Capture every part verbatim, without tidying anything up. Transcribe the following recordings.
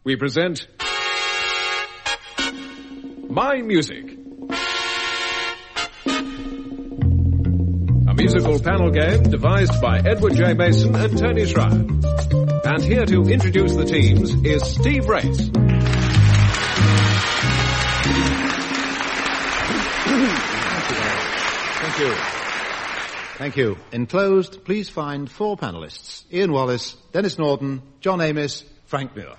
we present My Music. A musical panel game devised by Edward J. Mason and Tony Schreier. And here to introduce the teams is Steve Race. Thank you. Thank you. Enclosed, please find four panellists. Ian Wallace, Dennis Norden, John Amis, Frank Muir.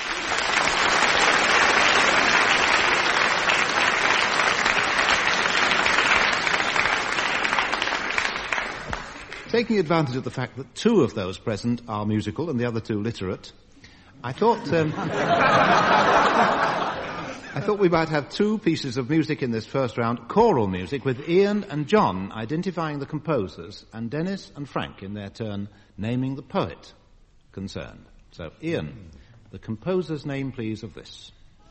Taking advantage of the fact that two of those present are musical and the other two literate, I thought um, I thought we might have two pieces of music in this first round, choral music, with Ian and John identifying the composers and Dennis and Frank in their turn naming the poet concerned. So, Ian, the composer's name, please, of this.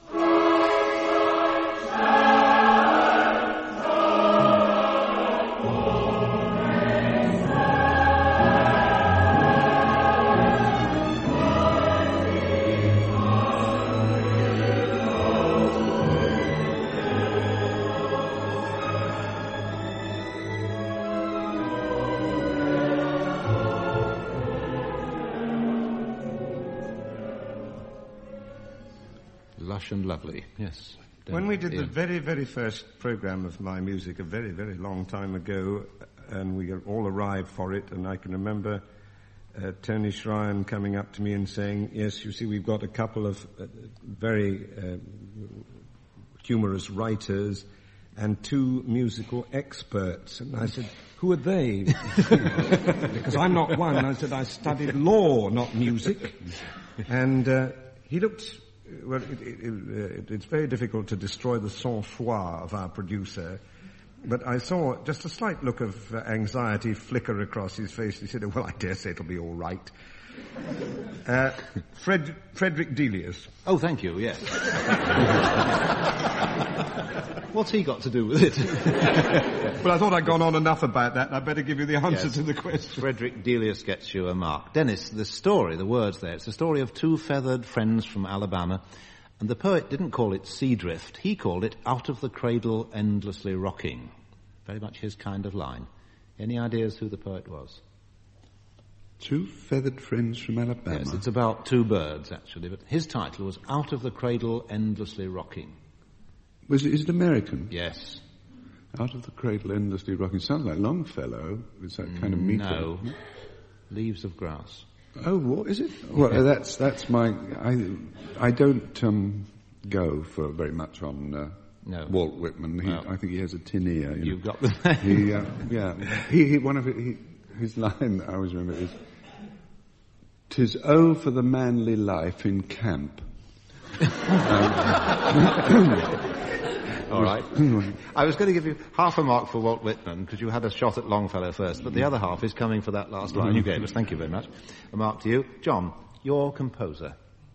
Lush and lovely, yes. When we did Ian. the very, very first programme of My Music a very, very long time ago, and we all arrived for it, and I can remember uh, Tony Schreier coming up to me and saying, yes, you see, we've got a couple of uh, very uh, humorous writers and two musical experts. And I said, who are they? Because I'm not one. I said, I studied law, not music. And uh, he looked... Well, it, it, it, it's very difficult to destroy the sang-froid of our producer, but I saw just a slight look of uh, anxiety flicker across his face. He said, oh, well, I dare say it'll be all right. Uh, Fred, Frederick Delius. Oh, thank you, yes. What's he got to do with it? Well, I thought I'd gone on enough about that. I'd better give you the answer Yes. to the question. Frederick Delius gets you a mark. Dennis, the story, the words there, it's the story of two feathered friends from Alabama, and the poet didn't call it Sea Drift. He called it Out of the Cradle Endlessly Rocking. Very much his kind of line. Any ideas who the poet was? Two feathered friends from Alabama. Yes, it's about two birds, actually, but his title was Out of the Cradle Endlessly Rocking. Was it, is it American? Yes. Out of the Cradle Endlessly Rocking. Sounds like Longfellow. It's that kind of meter. No. Leaves of Grass. Oh, what is it? Well, that's that's my. I I don't um, go for very much on uh, No. Walt Whitman. He, Well, I think he has a tin ear. You You've know. got the name. He, uh, yeah. He, he one of it, he, his line I always remember is, "'Tis oh for the manly life in camp." um, All right. I was going to give you half a mark for Walt Whitman because you had a shot at Longfellow first, but the other half is coming for that last line you gave us. Thank you very much. A mark to you. John, your composer.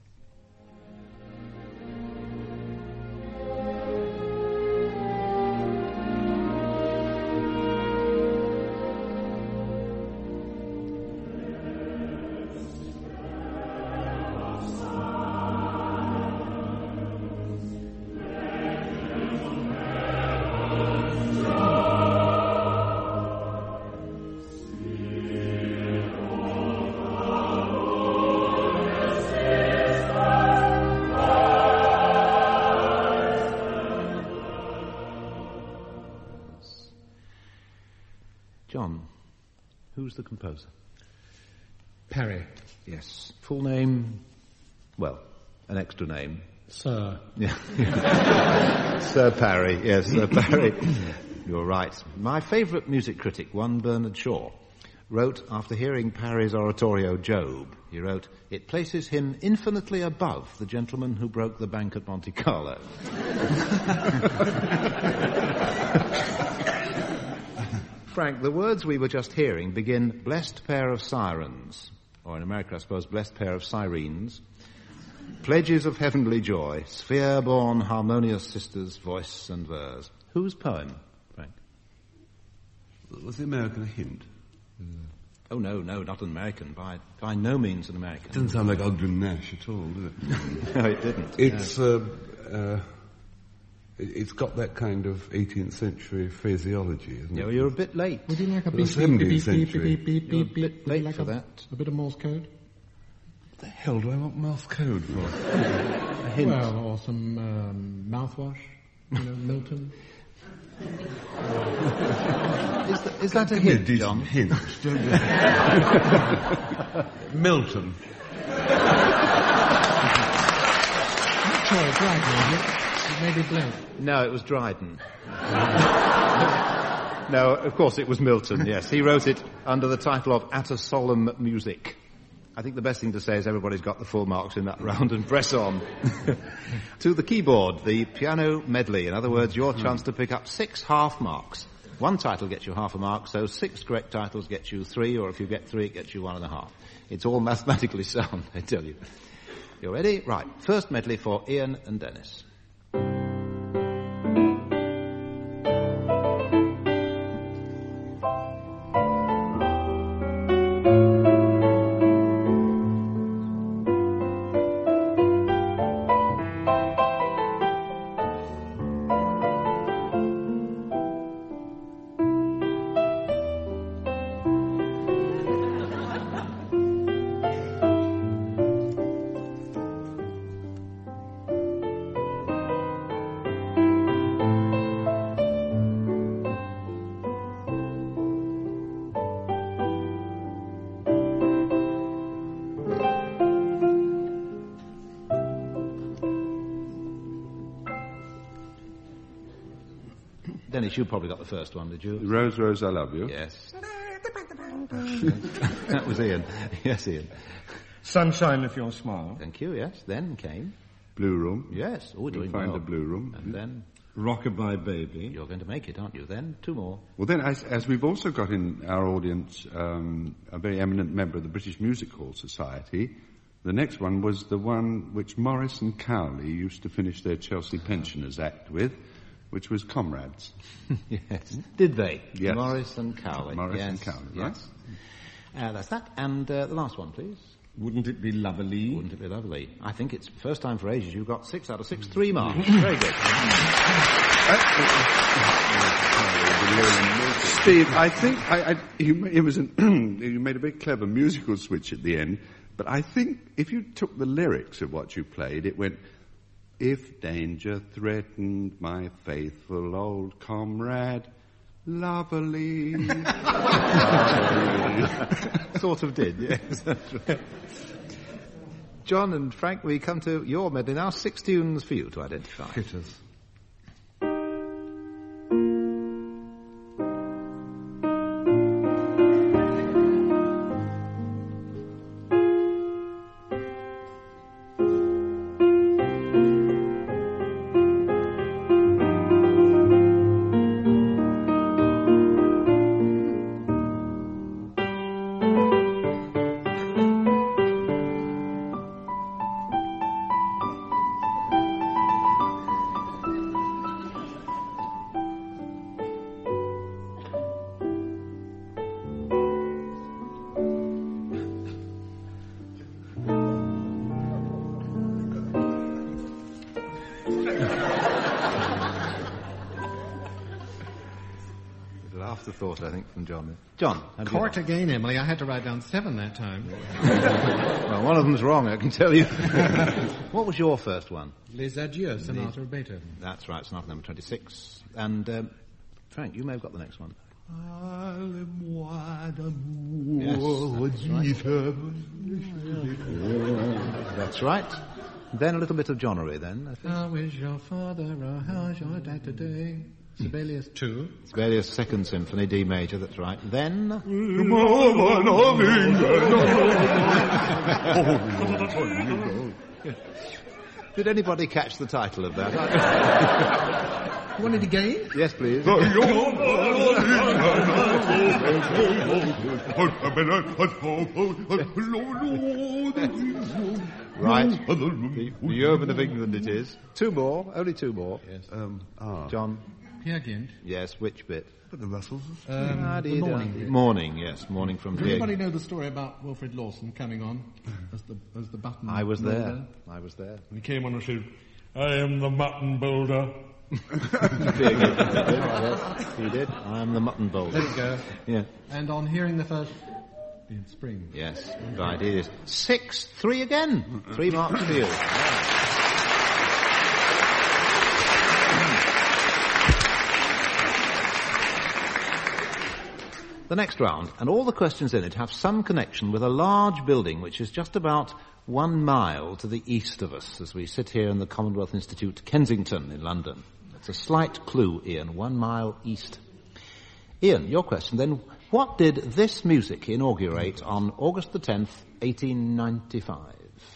John, who's the composer? Parry. Yes. Full name? Well, an extra name. Sir. Yeah. Sir Parry, yes, Sir Parry. You're right. My favourite music critic, one Bernard Shaw, wrote, after hearing Parry's oratorio Job, he wrote, "It places him infinitely above the gentleman who broke the bank at Monte Carlo." Frank, the words we were just hearing begin, "Blessed pair of sirens," or in America, I suppose, "blessed pair of sirens," "pledges of heavenly joy, sphere-born harmonious sisters, voice and verse." Whose poem, Frank? Was the American a hint? Mm. Oh, no, no, not an American. By by no means an American. It doesn't sound like Ogden Nash at all, does it? No, it didn't. It's, uh, uh, it- it's got that kind of eighteenth century phraseology, isn't Yeah, it? well, you're a bit late. Would you like a The beep, beep, seventeenth beep, beep, century. beep, beep, You're a beep, bit beep? Would you late like for a, that. A bit of Morse code? What the hell do I want Morse code for? A hint. Well, or some um, mouthwash, you know, Milton. Is, th- is that a Give me a hint, decent John? hint. don't you? Milton. Not sure it's right, was it? It may be blank. No, it was Dryden. No, of course it was Milton, yes. He wrote it under the title of At a Solemn Music. I think the best thing to say is everybody's got the full marks in that round and press on. To the keyboard, the piano medley. In other words, your chance to pick up six half marks. One title gets you half a mark, so six correct titles get you three, or if you get three, it gets you one and a half. It's all mathematically sound, I tell you. You ready? Right. First medley for Ian and Dennis. Dennis, you probably got the first one, did you? Rose, Rose, I love you. Yes. That was Ian. Yes, Ian. Sunshine of Your Smile. Thank you, yes. Then came... Blue Room. Yes. Oh, We'll doing find well. a Blue Room. And then Rockabye Baby. you're going to make it, aren't you? Then two more. Well, then, as, as we've also got in our audience um, a very eminent member of the British Music Hall Society, the next one was the one which Morris and Cowley used to finish their Chelsea Pensioners Act with, which was Comrades. Yes. Did they? Yes. Morris and Cowley. Morris yes. and Cowley, right? Yes. Uh, that's that. And uh, the last one, please. Wouldn't it be lovely? Wouldn't it be lovely? I think it's first time for ages you've got six out of six, three marks. Very good. Steve, I think I, I, you, it was an, you made a very clever musical switch at the end, but I think if you took the lyrics of what you played, it went, if danger threatened my faithful old comrade, lovely. Sort of did, yes. That's right. John and Frank, we come to your medley now. Six tunes for you to identify. Critters. Afterthought, I think, from John. John, how do you Court again, Emily. I had to write down seven that time. Well, one of them's wrong, I can tell you. What was your first one? Les Adieux, Sonata of Beethoven. That's right, sonata number twenty-six. And, um, Frank, you may have got the next one. Yes, that's right. Then a little bit of Johnery, then, I think. How is your father, or how's your dad today? Sibelius two. Sibelius' Second Symphony, D major, that's right. Then... Did anybody catch the title of that? You want it again? Yes, please. Right. The, the Yeoman of England it is. Two more, only two more. Um, ah. John. Peer Gynt. Yes, which bit? But the Russells. Um, Ah, the did, uh, morning bit. Morning, yes, morning from Does Peer anybody Gynt. know the story about Wilfrid Lawson coming on as the as the button? I was there. builder? I was there. And he came on and said, I am the mutton builder. Peer Gynt. Yes, he did. I am the mutton bowl. There you go. Yeah. And on hearing the first in spring. Yes, right, it is. Six, three again. Three marks for you. The next round, and all the questions in it have some connection with a large building which is just about one mile to the east of us as we sit here in the Commonwealth Institute, Kensington in London. It's a slight clue, Ian, one mile east. Ian, your question then. What did this music inaugurate on August the tenth, eighteen ninety-five?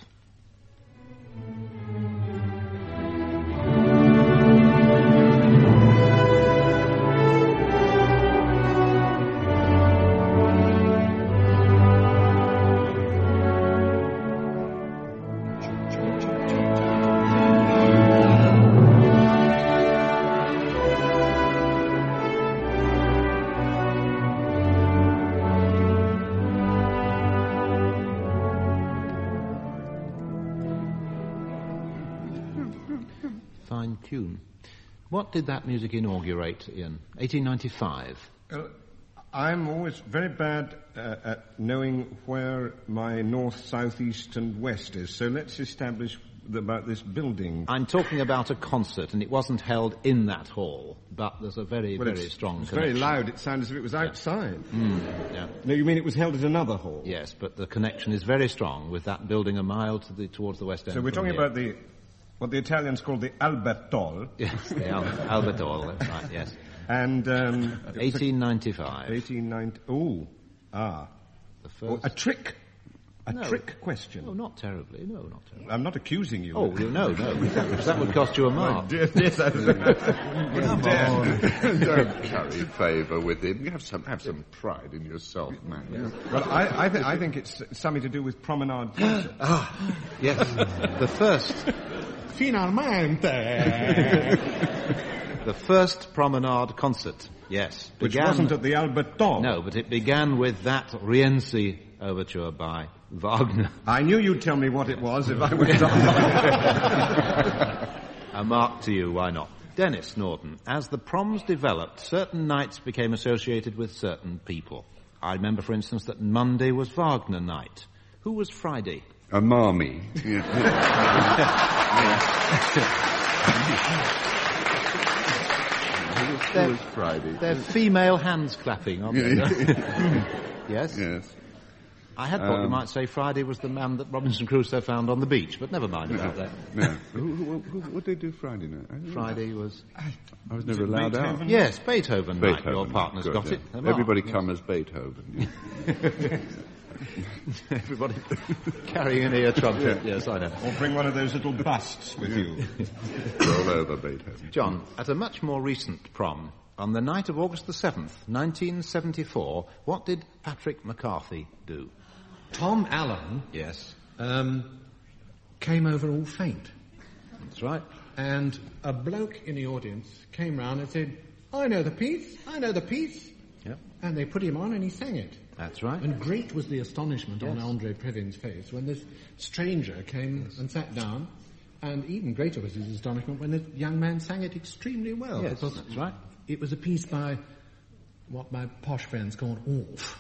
Fine tune. What did that music inaugurate in eighteen ninety-five? Uh, I'm always very bad uh, at knowing where my north, south, east and west is, so let's establish th- about this building. I'm talking about a concert, and it wasn't held in that hall, but there's a very, Well, very it's- strong it's connection. very loud. It sounded as if it was outside. Yeah. No, you mean it was held at another hall? Yes, but the connection is very strong with that building a mile to the, towards the west end. So we're from talking here. about the what the Italians call the Albertol, Yes, the Al- Albert Hall, that's right, yes. and um, eighteen ninety-five. eighteen ninety. Oh, ah, The oh, first... a trick, a No. trick question. Oh, not terribly, no, not terribly. I'm not accusing you. Oh, you- no, no, because that would cost you a mark. Dear, dear, Don't curry favour with him. You have some have some pride in yourself, man. Well, I, I, th- I think it's something to do with promenade concert. Ah, yes, the first, Finalmente! the first promenade concert, yes. Which began- wasn't at the Albertol. No, but it began with that Rienzi overture by Wagner. I knew you'd tell me what it was if I was on. A mark to you, why not? Dennis Norden, as the proms developed, certain nights became associated with certain people. I remember, for instance, that Monday was Wagner night. Who was Friday? A marmy. It was Friday. They're female hands clapping, aren't they? Yes? Yes. I had thought you Um, might say Friday was the man that Robinson Crusoe found on the beach, but never mind about that. No. who, who, who, what did they do Friday night? I don't know. Friday was... I was never allowed out. Beethoven? Yes, Beethoven, night. Beethoven. Your partner's Good, got yeah. it. A mark. Everybody Yes. come as Beethoven. Everybody carrying an ear trumpet. Yes, I know. Or bring one of those little busts with you. All over Beethoven. John, at a much more recent prom, on the night of August the seventh, nineteen seventy-four, what did Patrick McCarthy do? Tom Allen Yes, um, came over all faint. that's right. And a bloke in the audience came round and said, I know the piece, I know the piece. Yep, And they put him on and he sang it. that's right. And great was the astonishment on Yes. Andre Previn's face when this stranger came and sat down. And even greater was his astonishment when the young man sang it extremely well. Yes, because that's right. it was a piece by what my posh friends called Orff.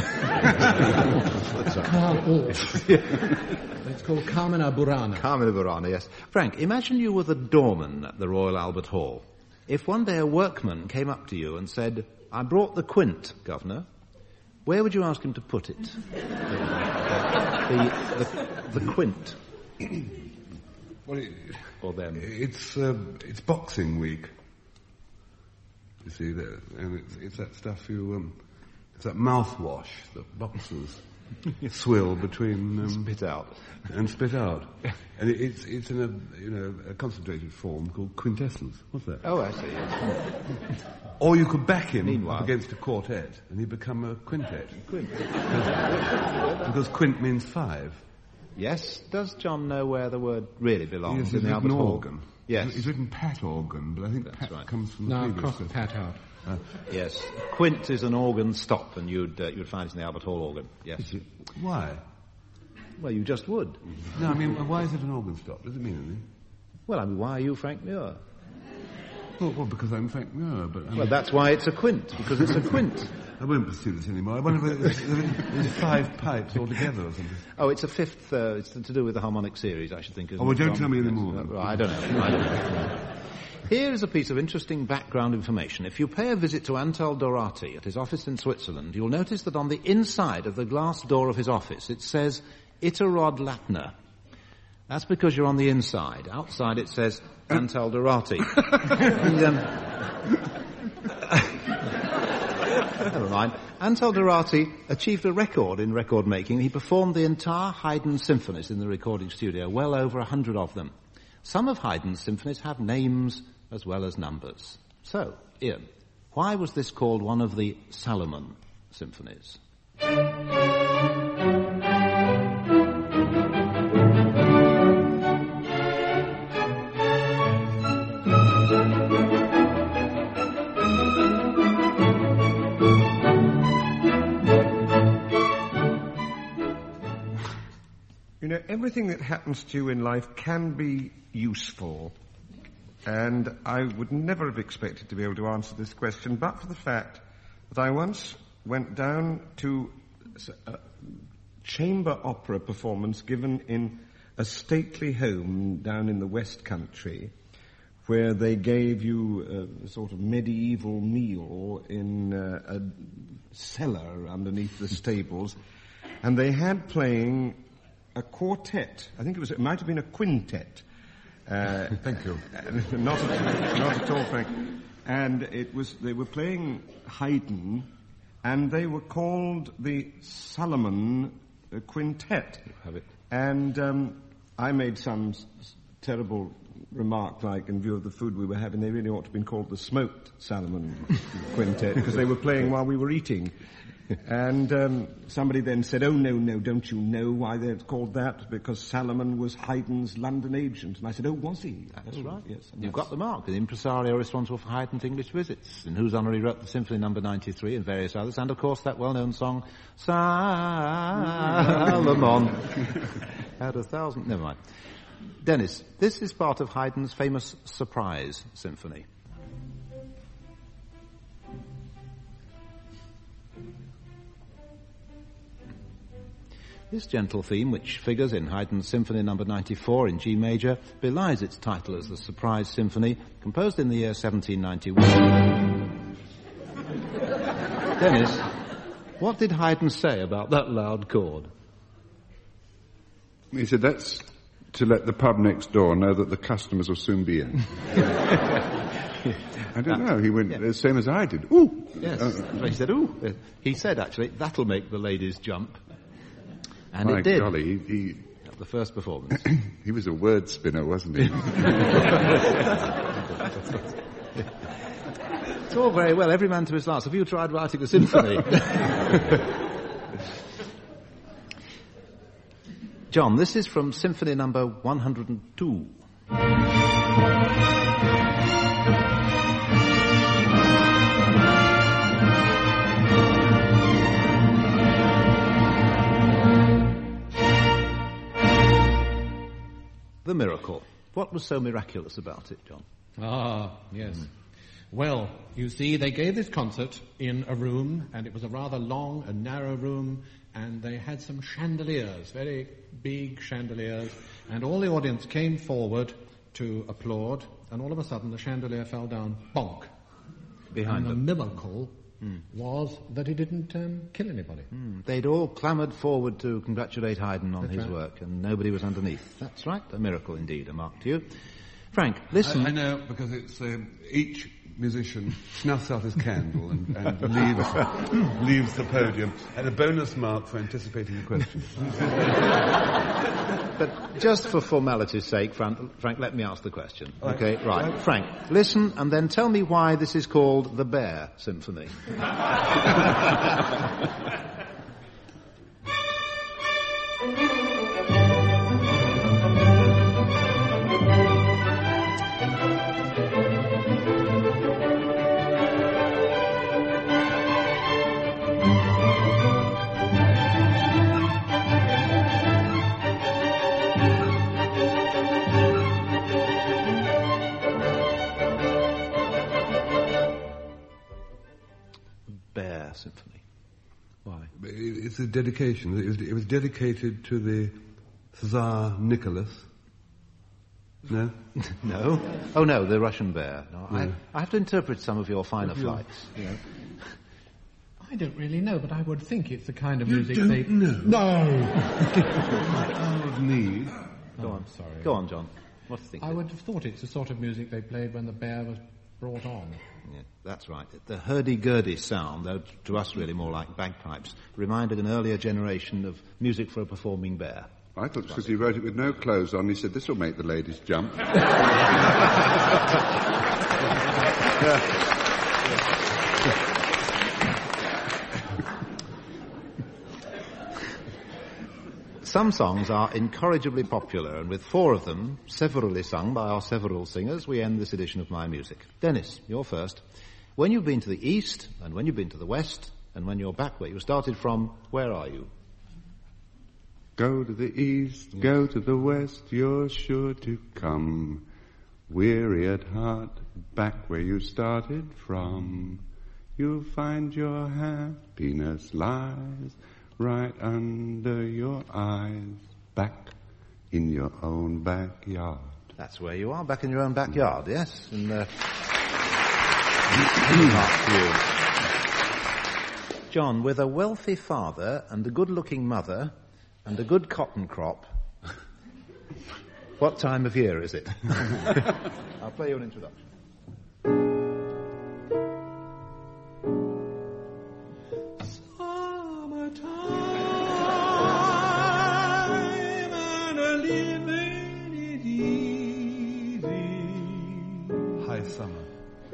Carl Orff. It's called Carmina Burana. Carmina Burana, yes. Frank, imagine you were the doorman at the Royal Albert Hall. If one day a workman came up to you and said, I brought the quint, Governor, where would you ask him to put it? the, the, the quint. Well, it, Or them. it's uh, it's Boxing Week. You see, that, and it's, it's that stuff you, um, it's that mouthwash that boxers swill between um, Spit out. and spit out, and it, it's it's in a you know a concentrated form called quintessence. What's that? Oh, I see, yes. Or you could back him Meanwhile- up against a quartet, and he'd become a quintet. Quint. Because, because quint means five. Yes. Does John know where the word really belongs Yes, in it's the Albert written Hall? organ. Yes. It's written pat organ, but I think That's pat right. comes from No, the previous. cross pat out. Uh, Yes. Quint is an organ stop, and you'd uh, you'd find it in the Albert Hall organ. Yes. is it- why? Well, you just would. No, I mean, why is it an organ stop? Does it mean anything? Well, I mean, why are you Frank Muir? Well, well because I'm Frank Muir, but um, Well, that's why it's a quint, because it's a quint. I won't pursue this anymore. I wonder if there's, there's five pipes altogether or something. Oh, it's a fifth, uh, it's to do with the harmonic series, I should think. isn't Oh, well, it, don't John? tell me any Yes. more. Well, I don't know. I don't know. Here is a piece of interesting background information. If you pay a visit to Antal Dorati at his office in Switzerland, you'll notice that on the inside of the glass door of his office it says Iterod Latner. That's because you're on the inside. Outside it says Antal Dorati. and, um, never mind. Antal Dorati achieved a record in record making. He performed the entire Haydn symphonies in the recording studio, well over a hundred of them. Some of Haydn's symphonies have names as well as numbers. So, Ian, why was this called one of the Salomon symphonies? You know, everything that happens to you in life can be useful. And I would never have expected to be able to answer this question, but for the fact that I once went down to a chamber opera performance given in a stately home down in the West Country, where they gave you a sort of medieval meal in uh, a cellar underneath the stables, and they had playing a quartet. I think it was, it might have been a quintet. Uh, Thank you. not, at, not at all, Frank. And it was, they were playing Haydn, and they were called the Salomon uh, Quintet. Have it. And um, I made some s- s- terrible remark, like, in view of the food we were having, they really ought to have been called the Smoked Salomon Quintet, because they were playing while we were eating. And um, somebody then said, oh, no, no, don't you know why they're called that? Because Salomon was Haydn's London agent. And I said, oh, was he? That's oh, right. Yes. and You've that's- got the mark. The impresario responsible for Haydn's English visits, in whose honour he wrote the Symphony Number ninety-three and various others, and of course that well-known song, Salomon. Had a thousand... Never mind. Dennis, this is part of Haydn's famous Surprise Symphony. This gentle theme, which figures in Haydn's Symphony Number ninety-four in G major, belies its title as the Surprise Symphony, composed in the year seventeen ninety-one. Dennis, what did Haydn say about that loud chord? He said, that's to let the pub next door know that the customers will soon be in. I don't know. He went Yeah. the same as I did. Ooh! Yes. Uh, he said, ooh. Uh, He said, actually, that'll make the ladies jump. And my it did. golly, he, At the first performance. he was a word spinner, wasn't he? It's all very well. Every man to his last. Have you tried writing a symphony? John, this is from Symphony Number one hundred two. The Miracle. What was so miraculous about it, John? Ah, yes. Well, you see, they gave this concert in a room, and it was a rather long and narrow room, and they had some chandeliers, very big chandeliers, and all the audience came forward to applaud, and all of a sudden the chandelier fell down, bonk. Behind and them. the miracle was that it didn't um, kill anybody. Mm, They'd all clamoured forward to congratulate Haydn on That's his right. work, and nobody was underneath. That's right, a miracle indeed, a mark to you. Frank, listen. I, I know, because it's um, each musician snuffs out his candle and, and leaves, leaves the podium. And a bonus mark for anticipating the question. But just for formality's sake, Frank, Frank, let me ask the question. Right. Okay, right. Frank, listen and then tell me why this is called the Bear Symphony. Symphony. Why? It's a dedication. It was, it was dedicated to the Tsar Nicholas. No? No? Oh, no, the Russian bear. No, No. I, I have to interpret some of your finer flights. You know. I don't really know, but I would think it's the kind of You music don't they... know? No! Of me. Go Oh, on. sorry. Go on, John. What do you think? I would have thought it's the sort of music they played when the bear was brought on. Yeah, that's right. The hurdy-gurdy sound, though to us really more like bagpipes, reminded an earlier generation of music for a performing bear. I thought because he wrote it with no clothes on, he said, this will make the ladies jump. Some songs are incorrigibly popular, and with four of them, severally sung by our several singers, we end this edition of My Music. Dennis, you're first. When you've been to the east, and when you've been to the west, and when you're back where you started from, where are you? Go to the east, go to the west, you're sure to come. Weary at heart, back where you started from. You'll find your happiness lies right under your eyes, back in your own backyard. That's where you are, back in your own backyard, yes? And, uh... John, with a wealthy father and a good-looking mother and a good cotton crop, what time of year is it? I'll play you an introduction. Summer.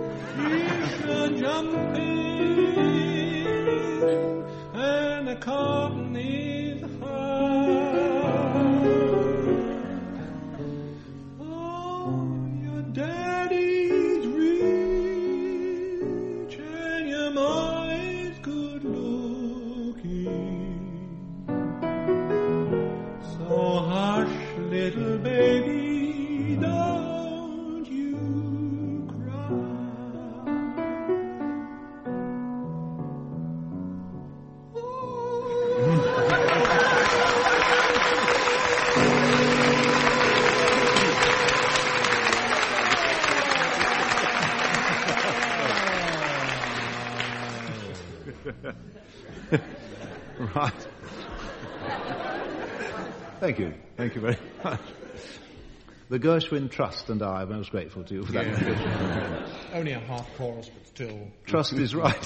Jumping and the cotton is high. Oh, your daddy's rich and your mom's good looking. So hush, little baby, don't Right. Thank you. Thank you very much. The Gershwin Trust and I are most grateful to you for that. Yeah. Only a half chorus, but still. Trust is right.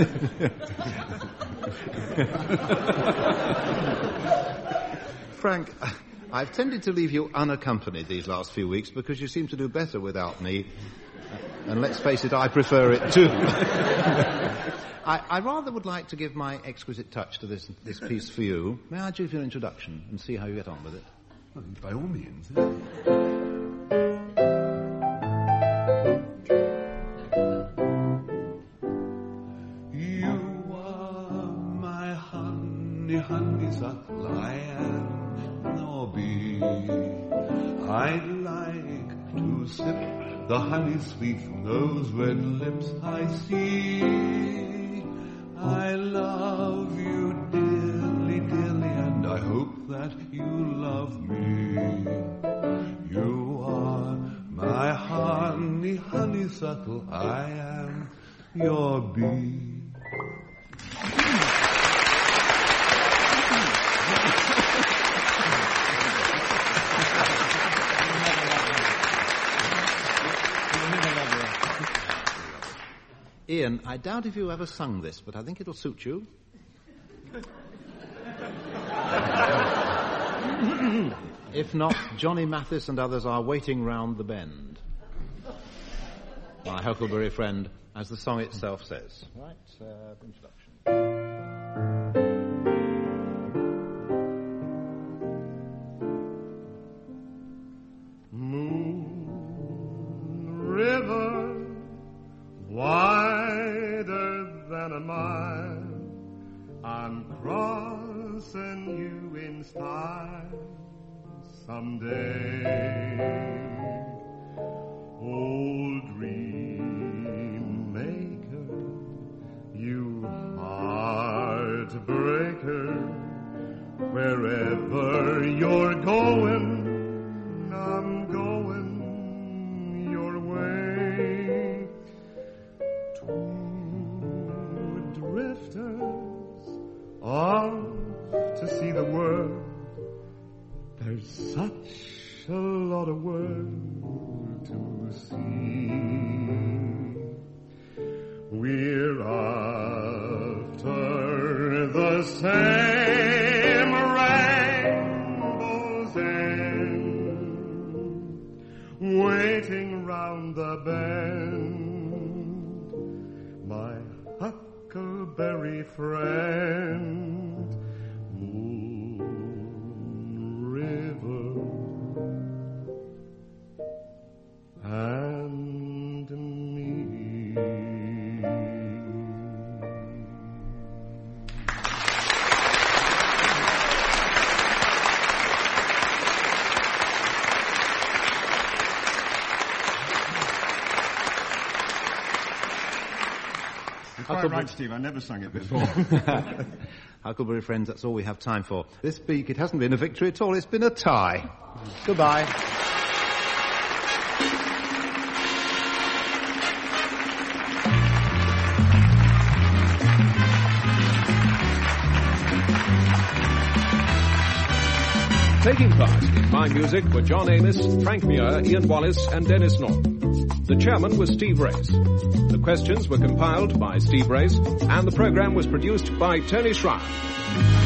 Frank, I've tended to leave you unaccompanied these last few weeks because you seem to do better without me. And let's face it, I prefer it too. I, I rather would like to give my exquisite touch to this, this piece for you. May I give you an introduction and see how you get on with it? Well, by all means. You are my honey, honeysuckle, I am your bee. I'd like to sip the honey sweet from those red lips I see. I love you dearly, dearly, and I hope that you love me. You are my honey, honeysuckle, I am your bee. Ian, I doubt if you ever sung this, but I think it'll suit you. If not, Johnny Mathis and others are waiting round the bend. My Huckleberry friend, as the song itself says. Right, uh, introduction. Moon River, wider than a mile, I'm crossing you in style someday. Old dream maker, you waiting round the bend. My huckleberry friend, Moon River, and me. You're quite right, Steve. I never sung it before. Huckleberry Friends, that's all we have time for. This week it hasn't been a victory at all, it's been a tie. Goodbye. Taking part in My Music were John Amos, Frank Muir, Ian Wallace and Dennis Norton. The chairman was Steve Race. The questions were compiled by Steve Race and the programme was produced by Tony Schreier.